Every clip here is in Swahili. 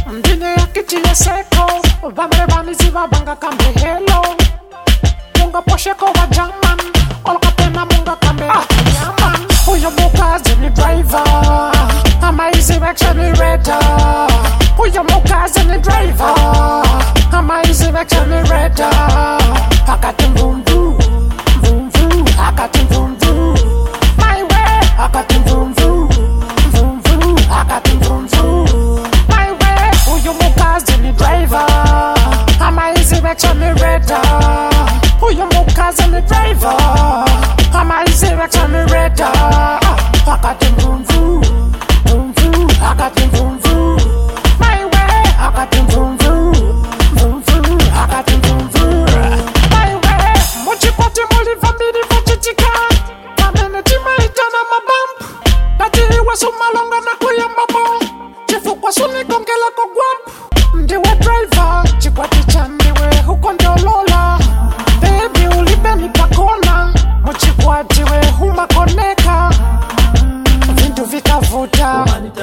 Mdine ya kiti ya seko Vamere vanizi vabanga kambe hello Munga posheko wa jaman Olka pena munga kambe yaman Uyo mukazi ni driver Ama easy accelerator Uyo mukazi ni driver Ama easy accelerator Akatim vroom vroom Vroom vroom Akatim vroom vroom My way Akatim vroom vroom Vroom vroom Akatim vroom vroom My way Uyo mukazi ni driver Ama easy accelerator Uyo mukazi ni driver Ama easy accelerator Akatim vroom vroom Vroom vroom Akatim vroom vroom My way Akatim vroom vroom Vroom vroom Akatim vroom vroom My way Muchipati muliva mbili vachitika Kamene tima itana mabamp Natiri wa sumalonga na kuyambabo Chifu kwa suni gongela kwa guamp Ndiwe driver Chikwati chandiwe huko ndolola Baby ulibe nipakona Muchikwati we humakoneka Vindu vikavuta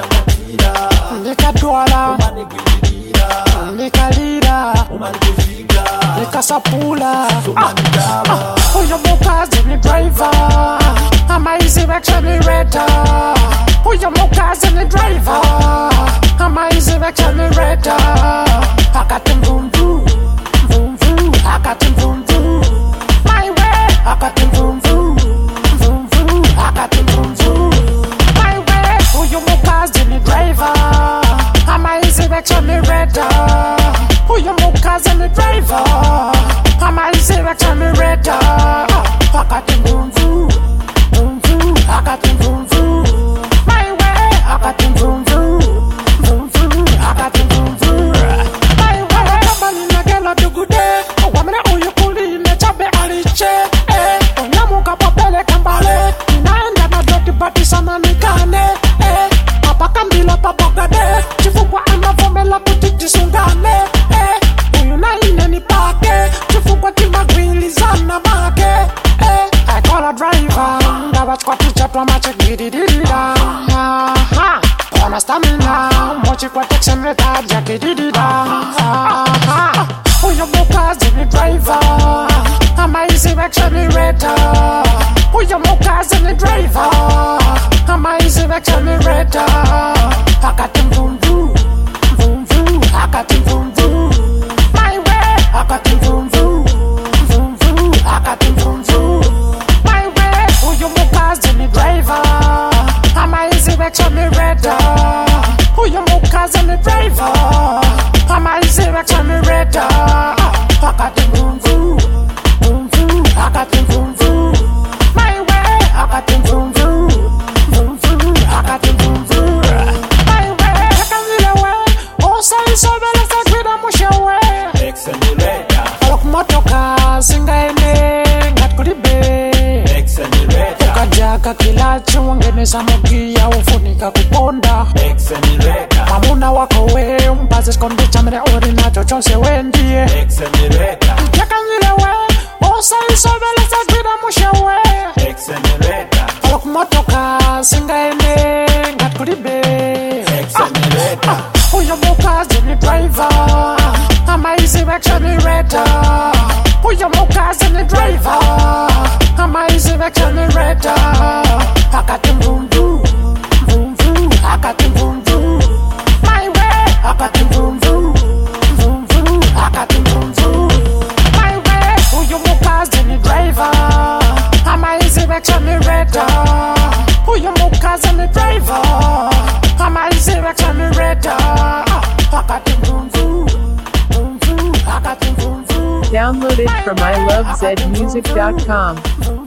Nikadwala Nikalira Nikasapula Uyo mukazi ni driver Ama easy accelerator Uyo mukazi ni driver Ama easy accelerator Akatim vroom vroom Vroom vroom Akatim vroom vroom My way Akatim vroom vroom Vroom vroom Akatim vroom vroom My way Uyo mukazi ni driver Ama easy accelerator Uyo mukazi ni driver Ama easy accelerator Akatim vroom vroom Vroom vroom Akatim vroom vroom My way Akatim vroom vroom Vroom vroom Akatim vroom vroom My way Kabali nagela dugude Wamene uyu kuli nechabe aliche Onyamuka papele kambale Inaenda na doti bati sana nikane Papa kambila papagade Chifukwa anavomela kutiti sungane Uyu na ine ni pake Chifukwa timagwili zana make I call a driver Ndawa chkwa ticha twa mache gidididida Ona stamina Mochi kwa teksem reta jakididida Uyu mukazi ni driver Ama easy accelerator Uyu mukazi ni driver Ama easy accelerator Akatim vroom vroom Vroom vroom Akatim vroom vroom My way Akatim vroom vroom Vroom vroom Akatim vroom vroom My way Uyu mukazi ni driver Ama easy accelerator Uyu mukazi ni driver Ama easy accelerator Akatim vroom vroom Vroom vroom Akatim vroom vroom My way Akatim vroom vroom Vroom vroom Akatim vroom vroom My way Yakanzile we Osa isobele sakwida mushewe Accelerator Alok motoka singaene Ngatkulibe Accelerator Ukajaka kilacho wangeneza mugia ufunika kuponda Accelerator Mamuna wako we Mpaze skondicha mene ori nacho chonse wendie Accelerator Yakanzile we Osa isobele sakwida mushewe Accelerator Alok motoka singaene Ngatkulibe Accelerator Uyo mukazi ni driver Ama easy accelerator Uyo mukazi ni driver Ama easy accelerator Akatim vroom vroom Vroom vroom Akatim vroom vroom My way Akatim vroom vroom Vroom vroom Akatim vroom vroom My way Uyo mukazi ni driver Ama easy accelerator Uyo mukazi ni driver Ama easy accelerator Akatim vroom vroom Vroom vroom Akatim vroom vroom Download it from ilovezmusic.com.